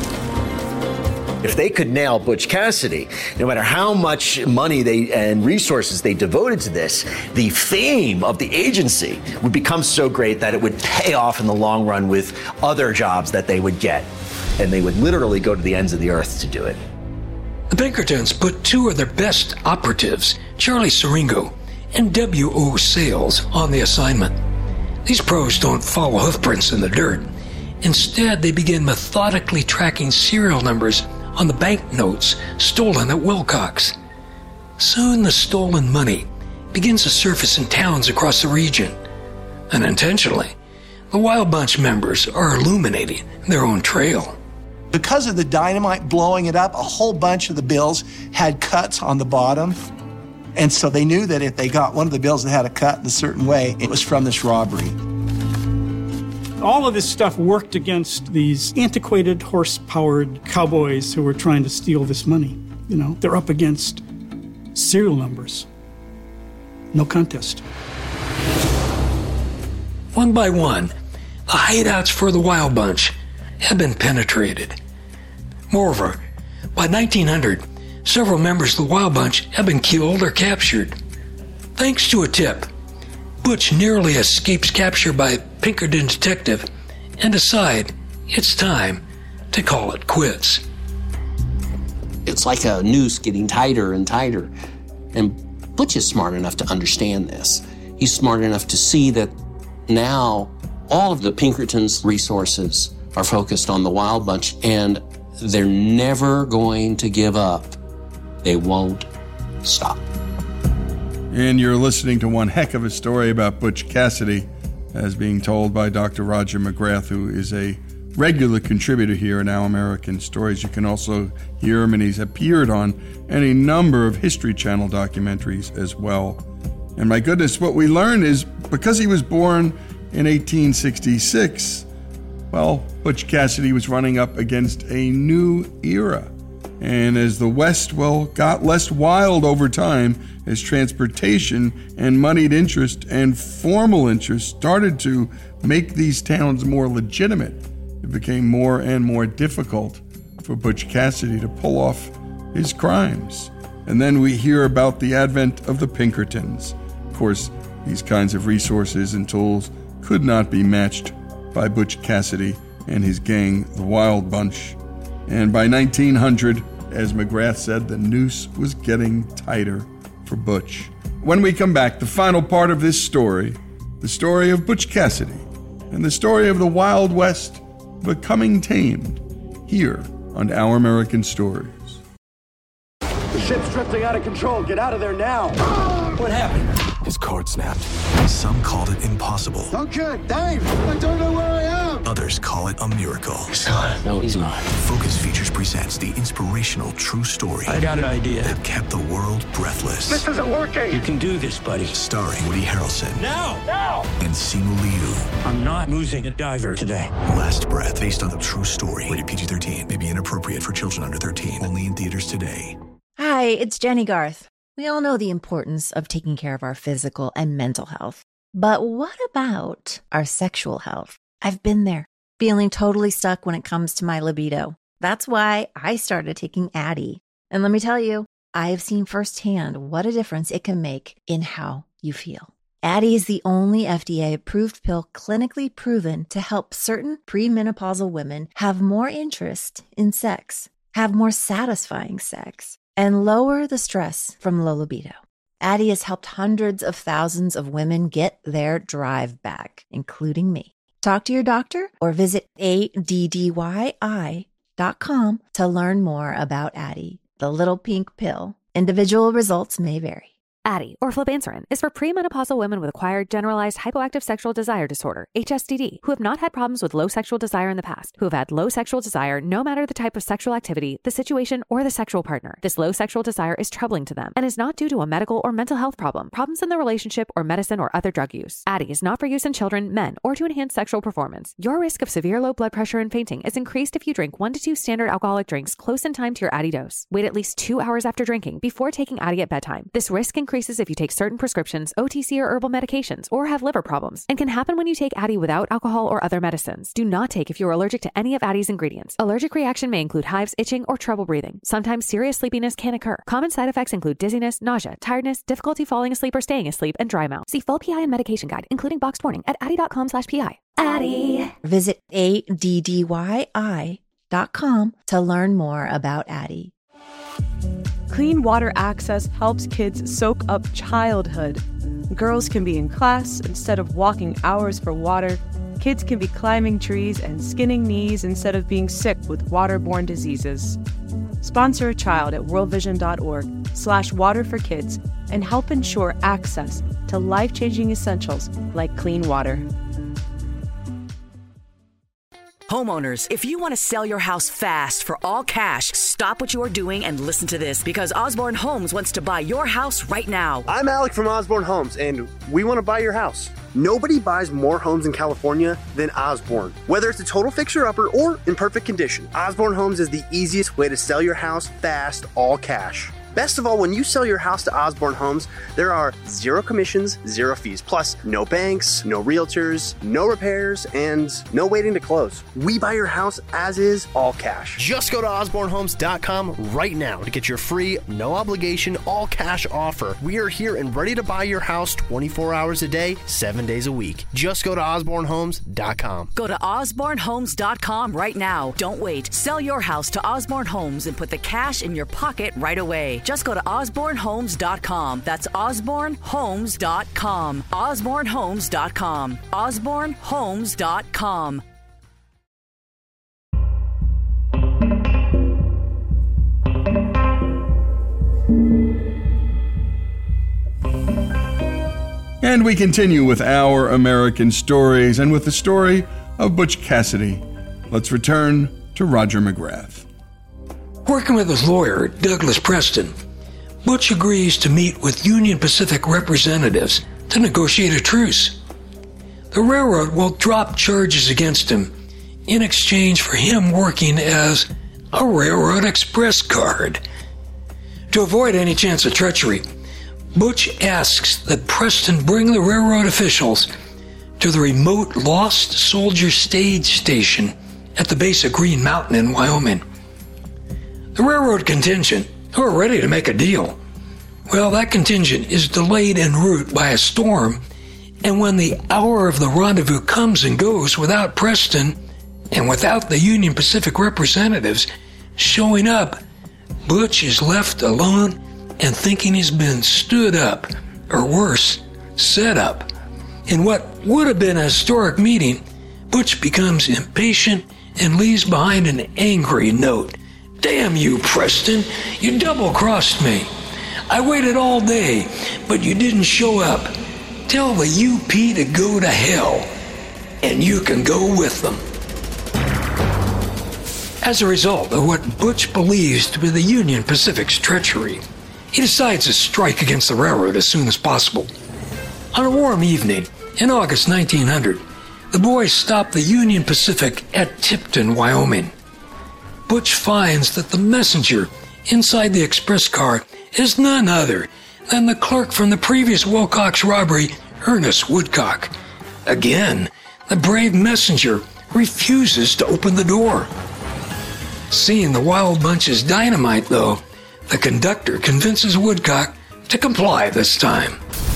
[SPEAKER 6] If they could nail Butch Cassidy, no matter how much money they and resources they devoted to this, the fame of the agency would become so great that it would pay off in the long run with other jobs that they would get. And they would literally go to the ends of the earth to do it.
[SPEAKER 9] The Pinkertons put two of their best operatives, Charlie Siringo and W O Sales, on the assignment. These pros don't follow hoofprints in the dirt. Instead, they begin methodically tracking serial numbers on the banknotes stolen at Wilcox. Soon the stolen money begins to surface in towns across the region. Unintentionally, the Wild Bunch members are illuminating their own trail.
[SPEAKER 17] Because of the dynamite blowing it up, a whole bunch of the bills had cuts on the bottom. And so they knew that if they got one of the bills that had a cut in a certain way, it was from this robbery.
[SPEAKER 24] All of this stuff worked against these antiquated, horse-powered cowboys who were trying to steal this money. You know, they're up against serial numbers. No contest.
[SPEAKER 9] One by one, the hideouts for the Wild Bunch have been penetrated. Moreover, by nineteen hundred, several members of the Wild Bunch have been killed or captured. Thanks to a tip, Butch narrowly escapes capture by a Pinkerton detective and decide it's time to call it quits.
[SPEAKER 7] It's like a noose getting tighter and tighter. And Butch is smart enough to understand this. He's smart enough to see that now all of the Pinkertons' resources are focused on the Wild Bunch, and they're never going to give up. They won't stop.
[SPEAKER 8] And you're listening to one heck of a story about Butch Cassidy, as being told by Doctor Roger McGrath, who is a regular contributor here in Our American Stories. You can also hear him, and he's appeared on any number of History Channel documentaries as well. And my goodness, what we learn is because he was born in eighteen sixty-six, well, Butch Cassidy was running up against a new era. And as the West, well, got less wild over time, as transportation and moneyed interest and formal interest started to make these towns more legitimate, it became more and more difficult for Butch Cassidy to pull off his crimes. And then we hear about the advent of the Pinkertons. Of course, these kinds of resources and tools could not be matched by Butch Cassidy and his gang, the Wild Bunch. And by nineteen hundred, as McGrath said, the noose was getting tighter for Butch. When we come back, the final part of this story, the story of Butch Cassidy, and the story of the Wild West becoming tamed, here on Our American Stories.
[SPEAKER 1] The ship's drifting out of control. Get out of there now.
[SPEAKER 2] What happened?
[SPEAKER 3] His cord snapped. Some called it impossible.
[SPEAKER 5] Okay, Dave, I don't know where I am.
[SPEAKER 3] Others call it a miracle.
[SPEAKER 2] He's gone. No, he's not.
[SPEAKER 3] Focus Features presents the inspirational true story.
[SPEAKER 2] I got an idea.
[SPEAKER 3] That kept the world breathless.
[SPEAKER 1] This isn't working.
[SPEAKER 2] You can do this, buddy.
[SPEAKER 3] Starring Woody Harrelson.
[SPEAKER 2] Now! Now!
[SPEAKER 3] And Simu Liu.
[SPEAKER 2] I'm not losing a diver today.
[SPEAKER 3] Last Breath, based on a true story. Rated P G thirteen. May be inappropriate for children under thirteen. Only in theaters today.
[SPEAKER 13] Hi, it's Jenny Garth. We all know the importance of taking care of our physical and mental health. But what about our sexual health? I've been there, feeling totally stuck when it comes to my libido. That's why I started taking Addyi. And let me tell you, I have seen firsthand what a difference it can make in how you feel. Addyi is the only F D A-approved pill clinically proven to help certain premenopausal women have more interest in sex, have more satisfying sex, and lower the stress from low libido. Addyi has helped hundreds of thousands of women get their drive back, including me. Talk to your doctor or visit A D D Y I dot com to learn more about Addyi, the little pink pill. Individual results may vary.
[SPEAKER 14] Addyi, or flibanserin, is for premenopausal women with acquired generalized hypoactive sexual desire disorder, H S D D, who have not had problems with low sexual desire in the past, who have had low sexual desire no matter the type of sexual activity, the situation, or the sexual partner. This low sexual desire is troubling to them and is not due to a medical or mental health problem, problems in the relationship, or medicine or other drug use. Addyi is not for use in children, men, or to enhance sexual performance. Your risk of severe low blood pressure and fainting is increased if you drink one to two standard alcoholic drinks close in time to your Addyi dose. Wait at least two hours after drinking before taking Addyi at bedtime. This risk increases if you take certain prescriptions, O T C or herbal medications, or have liver problems, and can happen when you take Addyi without alcohol or other medicines. Do not take if you are allergic to any of Addyi's ingredients. Allergic reaction may include hives, itching, or trouble breathing. Sometimes serious sleepiness can occur. Common side effects include dizziness, nausea, tiredness, difficulty falling asleep or staying asleep, and dry mouth. See full P I and medication guide, including boxed warning, at addyi dot com slash P I. Addyi.
[SPEAKER 13] Visit A D D Y I dot com to learn more about Addyi.
[SPEAKER 4] Clean water access helps kids soak up childhood. Girls can be in class instead of walking hours for water. Kids can be climbing trees and skinning knees instead of being sick with waterborne diseases. Sponsor a child at worldvision.org slash water for kids and help ensure access to life-changing essentials like clean water.
[SPEAKER 19] Homeowners, if you want to sell your house fast for all cash, stop what you are doing and listen to this, because Osborne Homes wants to buy your house right now.
[SPEAKER 20] I'm Alec from Osborne Homes, and we want to buy your house. Nobody buys more homes in California than Osborne. Whether it's a total fixer-upper or in perfect condition, Osborne Homes is the easiest way to sell your house fast, all cash. Best of all, when you sell your house to Osborne Homes, there are zero commissions, zero fees, plus no banks, no realtors, no repairs, and no waiting to close. We buy your house as is, all cash.
[SPEAKER 12] Just go to osborne homes dot com right now to get your free, no obligation, all cash offer. We are here and ready to buy your house twenty-four hours a day, seven days a week. Just go to osborne homes dot com.
[SPEAKER 19] Go to osborne homes dot com right now. Don't wait. Sell your house to Osborne Homes and put the cash in your pocket right away. Just go to osborne homes dot com. That's osborne homes dot com. osborne homes dot com. osborne homes dot com.
[SPEAKER 8] And we continue with Our American Stories and with the story of Butch Cassidy. Let's return to Roger McGrath.
[SPEAKER 9] Working with his lawyer, Douglas Preston, Butch agrees to meet with Union Pacific representatives to negotiate a truce. The railroad will drop charges against him in exchange for him working as a railroad express guard. To avoid any chance of treachery, Butch asks that Preston bring the railroad officials to the remote Lost Soldier stage station at the base of Green Mountain in Wyoming. The railroad contingent, who are ready to make a deal, well, that contingent is delayed en route by a storm, and when the hour of the rendezvous comes and goes without Preston and without the Union Pacific representatives showing up, Butch is left alone and thinking he's been stood up, or worse, set up. In what would have been a historic meeting, Butch becomes impatient and leaves behind an angry note. "Damn you, Preston, you double-crossed me. I waited all day, but you didn't show up. Tell the U P to go to hell, and you can go with them." As a result of what Butch believes to be the Union Pacific's treachery, he decides to strike against the railroad as soon as possible. On a warm evening in August nineteen hundred, the boys stop the Union Pacific at Tipton, Wyoming. Butch finds that the messenger inside the express car is none other than the clerk from the previous Wilcox robbery, Ernest Woodcock. Again, the brave messenger refuses to open the door. Seeing the Wild Bunch's dynamite, though, the conductor convinces Woodcock to comply this time.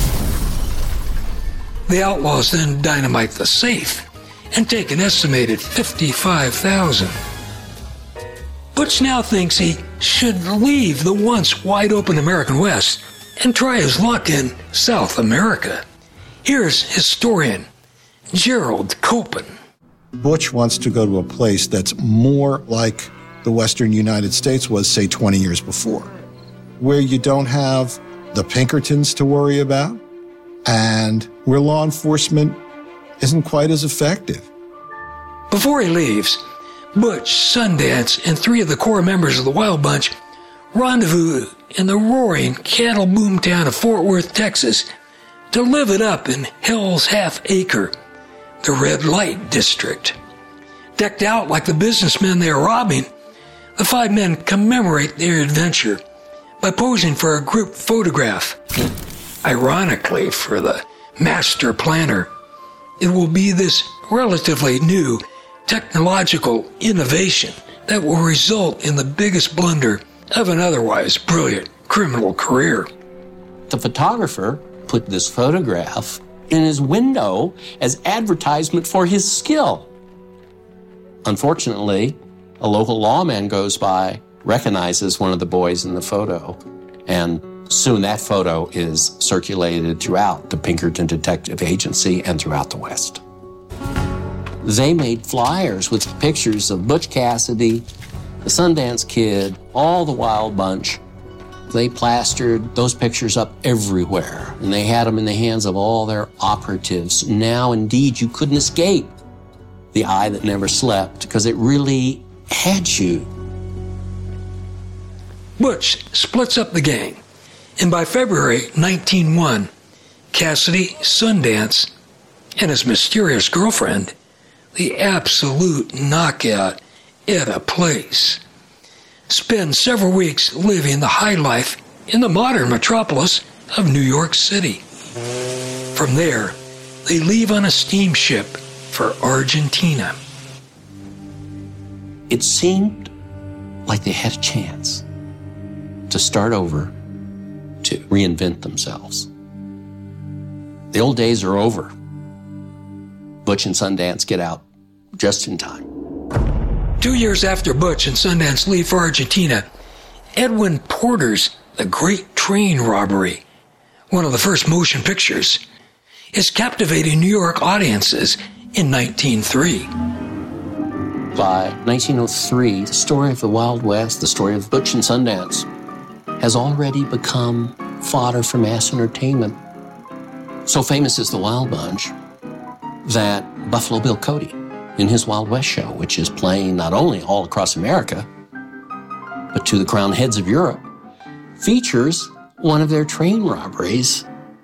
[SPEAKER 9] The outlaws then dynamite the safe and take an estimated fifty-five thousand dollars. Butch now thinks he should leave the once wide-open American West and try his luck in South America. Here's historian Gerald Copen.
[SPEAKER 15] Butch wants to go to a place that's more like the Western United States was, say, twenty years before, where you don't have the Pinkertons to worry about and where law enforcement isn't quite as effective.
[SPEAKER 9] Before he leaves, Butch, Sundance, and three of the core members of the Wild Bunch rendezvous in the roaring cattle boomtown of Fort Worth, Texas, to live it up in Hell's Half Acre, the red light district. Decked out like the businessmen they are robbing, the five men commemorate their adventure by posing for a group photograph. Ironically, for the master planner, it will be this relatively new technological innovation that will result in the biggest blunder of an otherwise brilliant criminal career.
[SPEAKER 7] The photographer put this photograph in his window as advertisement for his skill. Unfortunately, a local lawman goes by, recognizes one of the boys in the photo, and soon that photo is circulated throughout the Pinkerton Detective Agency and throughout the West. They made flyers with pictures of Butch Cassidy, the Sundance Kid, all the Wild Bunch. They plastered those pictures up everywhere, and they had them in the hands of all their operatives. Now, indeed, you couldn't escape the eye that never slept, because it really had you.
[SPEAKER 9] Butch splits up the gang, and by February nineteen oh one, Cassidy, Sundance, and his mysterious girlfriend, the absolute knockout Etta Place, spend several weeks living the high life in the modern metropolis of New York City. From there, they leave on a steamship for Argentina.
[SPEAKER 7] It seemed like they had a chance to start over, to reinvent themselves. The old days are over. Butch and Sundance get out just in time.
[SPEAKER 9] Two years after Butch and Sundance leave for Argentina, Edwin Porter's The Great Train Robbery, one of the first motion pictures, is captivating New York audiences in nineteen oh three.
[SPEAKER 7] By nineteen oh three, the story of the Wild West, the story of Butch and Sundance, has already become fodder for mass entertainment. So famous is the Wild Bunch that Buffalo Bill Cody, in his Wild West show, which is playing not only all across America, but to the crowned heads of Europe, features one of their train robberies.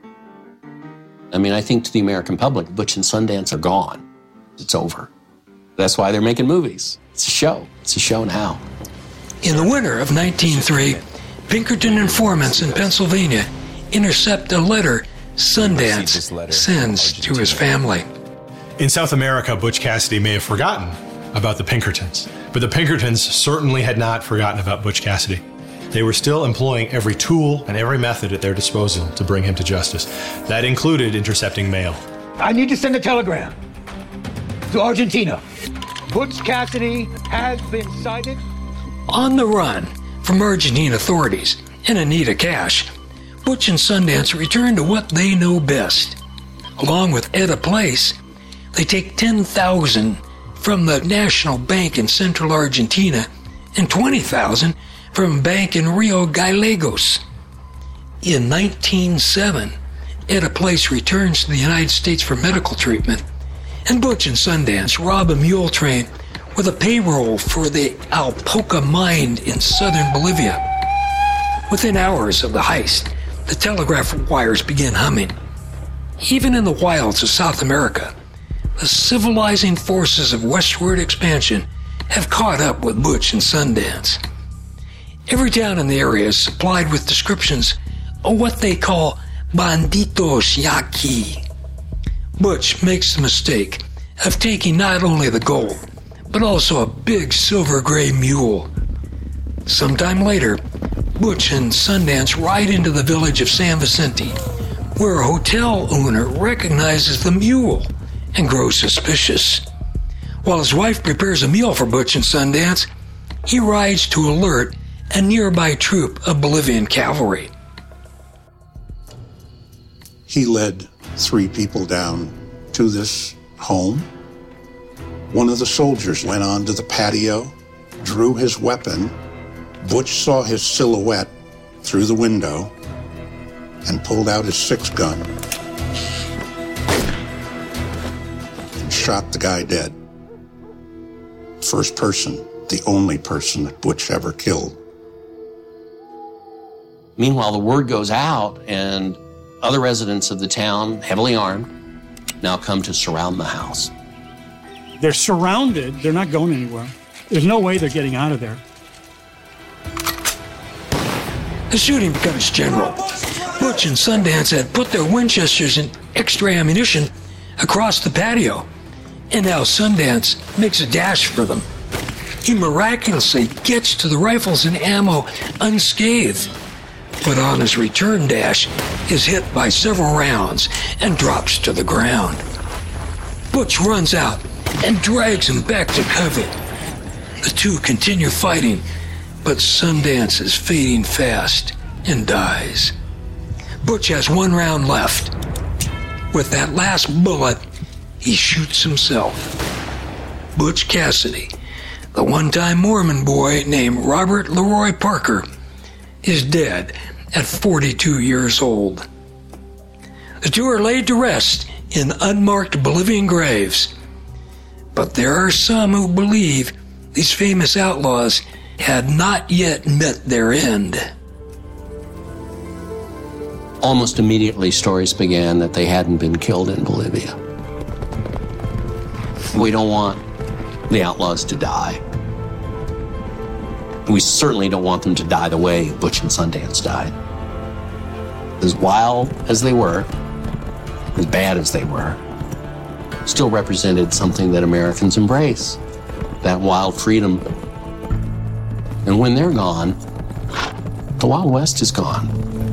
[SPEAKER 7] I mean, I think to the American public, Butch and Sundance are gone. It's over. That's why they're making movies. It's a show. It's a show now.
[SPEAKER 9] In the winter of nineteen oh three, Pinkerton informants in Pennsylvania intercept a letter Sundance letter sends to his family.
[SPEAKER 18] In South America, Butch Cassidy may have forgotten about the Pinkertons, but the Pinkertons certainly had not forgotten about Butch Cassidy. They were still employing every tool and every method at their disposal to bring him to justice. That included intercepting mail.
[SPEAKER 21] I need to send a telegram to Argentina. Butch Cassidy has been cited.
[SPEAKER 9] On the run from Argentine authorities and Anita Cash, Butch and Sundance return to what they know best. Along with Etta Place, they take ten thousand dollars from the National Bank in Central Argentina and twenty thousand dollars from a bank in Rio Gallegos. In nineteen oh seven, Etta Place returns to the United States for medical treatment, and Butch and Sundance rob a mule train with a payroll for the Alpoca mine in southern Bolivia. Within hours of the heist, the telegraph wires begin humming. Even in the wilds of South America, the civilizing forces of westward expansion have caught up with Butch and Sundance. Every town in the area is supplied with descriptions of what they call banditos yaqui. Butch makes the mistake of taking not only the gold, but also a big silver gray mule. Sometime later, Butch and Sundance ride into the village of San Vicente, where a hotel owner recognizes the mule and grows suspicious. While his wife prepares a meal for Butch and Sundance, he rides to alert a nearby troop of Bolivian cavalry.
[SPEAKER 10] He led three people down to this home. One of the soldiers went onto the patio, drew his weapon. Butch saw his silhouette through the window and pulled out his six gun and shot the guy dead. First person, the only person that Butch ever killed.
[SPEAKER 7] Meanwhile, the word goes out, and other residents of the town, heavily armed, now come to surround the house.
[SPEAKER 24] They're surrounded. They're not going anywhere. There's no way they're getting out of there.
[SPEAKER 9] The shooting becomes general. Butch and Sundance had put their Winchesters and extra ammunition across the patio, and now Sundance makes a dash for them. He miraculously gets to the rifles and ammo unscathed, but on his return dash is hit by several rounds and drops to the ground. Butch runs out and drags him back to cover. The two continue fighting, but Sundance is fading fast and dies. Butch has one round left. With that last bullet, he shoots himself. Butch Cassidy, the one-time Mormon boy named Robert Leroy Parker, is dead at forty-two years old. The two are laid to rest in unmarked Bolivian graves, but there are some who believe these famous outlaws had not yet met their end.
[SPEAKER 7] Almost immediately, stories began that they hadn't been killed in Bolivia. We don't want the outlaws to die. We certainly don't want them to die the way Butch and Sundance died. as wild as they were, as bad as they were, still represented something that Americans embrace, that wild freedom. And when they're gone, the Wild West is gone.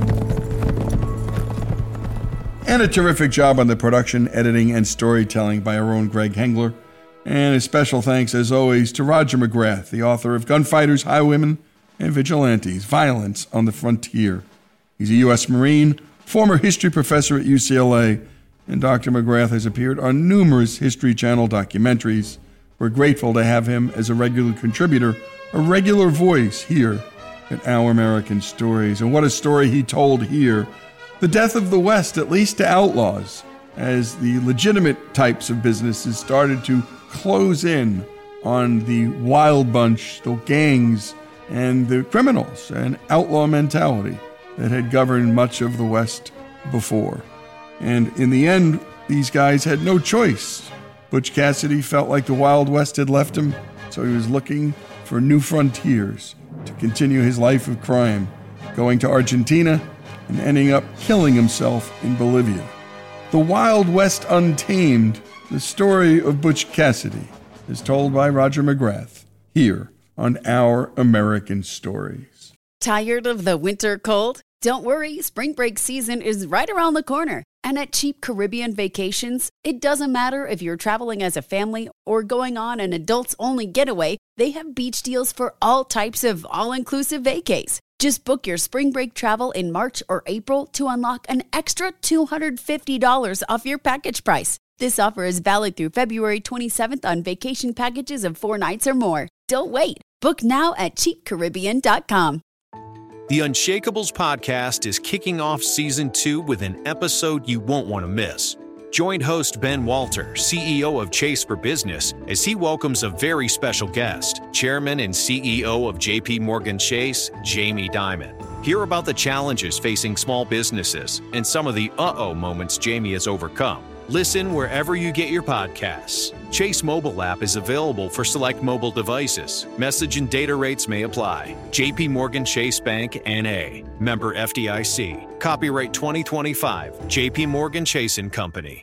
[SPEAKER 8] And a terrific job on the production, editing, and storytelling by our own Greg Hengler. And a special thanks, as always, to Roger McGrath, the author of Gunfighters, Highwaymen, and Vigilantes, Violence on the Frontier. He's a U S Marine, former history professor at U C L A, and Doctor McGrath has appeared on numerous History Channel documentaries. We're grateful to have him as a regular contributor, a regular voice here at Our American Stories. And what a story he told here. The death of the West, at least to outlaws, as the legitimate types of businesses started to close in on the wild bunch, the gangs, and the criminals and outlaw mentality that had governed much of the West before. And in the end, these guys had no choice. Butch Cassidy felt like the Wild West had left him, so he was looking for new frontiers to continue his life of crime, going to Argentina and ending up killing himself in Bolivia. The Wild West Untamed, the story of Butch Cassidy, is told by Roger McGrath here on Our American Stories.
[SPEAKER 11] Tired of the winter cold? Don't worry, spring break season is right around the corner. And at Cheap Caribbean Vacations, it doesn't matter if you're traveling as a family or going on an adults-only getaway, they have beach deals for all types of all-inclusive vacays. Just book your spring break travel in March or April to unlock an extra two hundred fifty dollars off your package price. This offer is valid through February twenty-seventh on vacation packages of four nights or more. Don't wait. Book now at cheap caribbean dot com.
[SPEAKER 16] The Unshakables podcast is kicking off season two with an episode you won't want to miss. Join host Ben Walter, C E O of Chase for Business, as he welcomes a very special guest, Chairman and C E O of J P Morgan Chase, Jamie Dimon. Hear about the challenges facing small businesses and some of the uh-oh moments Jamie has overcome. Listen wherever you get your podcasts. Chase mobile app is available for select mobile devices. Message and data rates may apply. J P Morgan Chase Bank, N A. Member F D I C. Copyright twenty twenty-five. J P Morgan Chase and Company.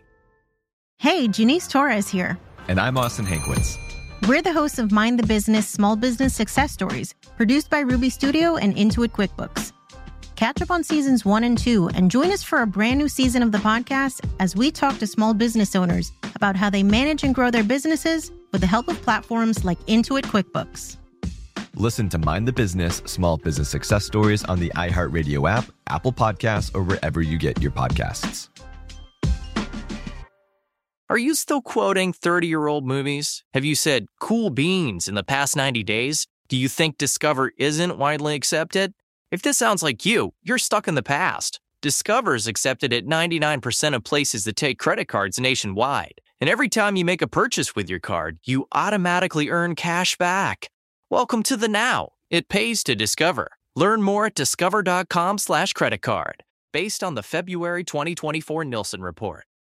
[SPEAKER 22] Hey, Janice Torres here.
[SPEAKER 23] And I'm Austin Hankwitz.
[SPEAKER 22] We're the hosts of Mind the Business Small Business Success Stories, produced by Ruby Studio and Intuit QuickBooks. Catch up on seasons one and two and join us for a brand new season of the podcast as we talk to small business owners about how they manage and grow their businesses with the help of platforms like Intuit QuickBooks.
[SPEAKER 23] Listen to Mind the Business Small Business Success Stories on the iHeartRadio app, Apple Podcasts, or wherever you get your podcasts.
[SPEAKER 25] Are you still quoting thirty-year-old movies? Have you said cool beans in the past ninety days? Do you think Discover isn't widely accepted? If this sounds like you, you're stuck in the past. Discover is accepted at ninety-nine percent of places that take credit cards nationwide. And every time you make a purchase with your card, you automatically earn cash back. Welcome to the now. It pays to Discover. Learn more at discover.com slash credit card. Based on the February twenty twenty-four Nielsen report.